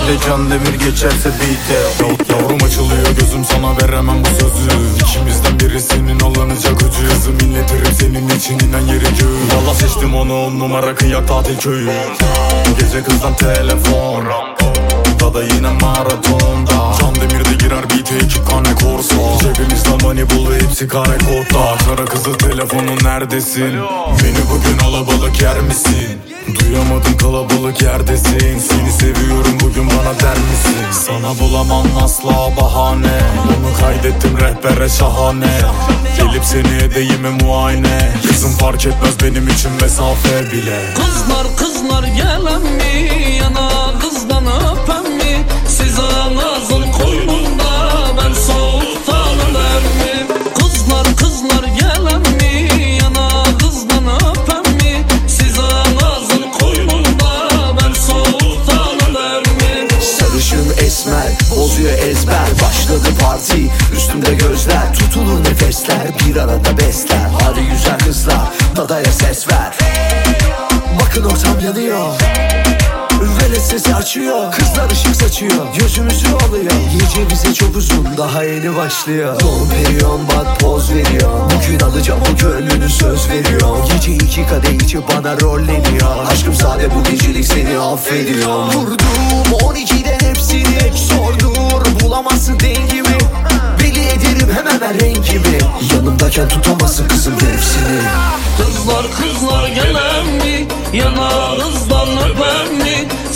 Hele Can Demir geçerse beat'e. Yavrum açılıyor gözüm, sana veremem bu sözü. İkimizden birisinin alınacak öcü. Kızım inletirim senin için inen yeri göğü. Valla seçtim onu, 10 numara kıyak tatil köyü. Gece kızdan telefon, da yine maratonda. Can Demir'de girer beat'e 2 tane korsa. Cebimizde money bulu, hepsi kare kodda. Kara kızı telefonu neredesin? Beni bugün alabalık yer misin? Duyamadım kalabalık yerdesin. Seni seviyorum bugün bana der misin? Sana bulamam asla bahane. Onu kaydettim rehbere şahane. Gelip seni edeyim muayene. Kızım fark etmez benim için mesafe bile. Kızlar gelen mi? Yana kızdan öpen mi? Siz ağzın koynunda, ben soğuktan öler mi? Kızlar gelen mi? Yana kızdan öpen mi? Siz ağzın koynunda, ben soğuktan öler mi? Sarışın esmer, bozuyor ezber. Başladı parti, üstümde gözler. Tutulur nefesler, bir arada besler. Hadi güzel kızlar, dadaya ses ver. Bakın ortam yanıyor, velet sesi açıyor. Kızlar ışık saçıyor, gözümüzü alıyor. Gece bize çok uzun, daha yeni başlıyor. Yol veriyorum bak poz veriyor. Bugün alacağım o gönlünü söz veriyor. Gece 2 kadeh içip bana rolleniyor. Aşkım sade bu gecelik seni affediyorum. Vurdum 12'de hepsini, sordur bulamazsın dengimi. Belli ederim hemen rengimi. Yanımdayken tutamazsın kızım hepsini. Kızlar gelen mi? Yana kızdan öpen mi?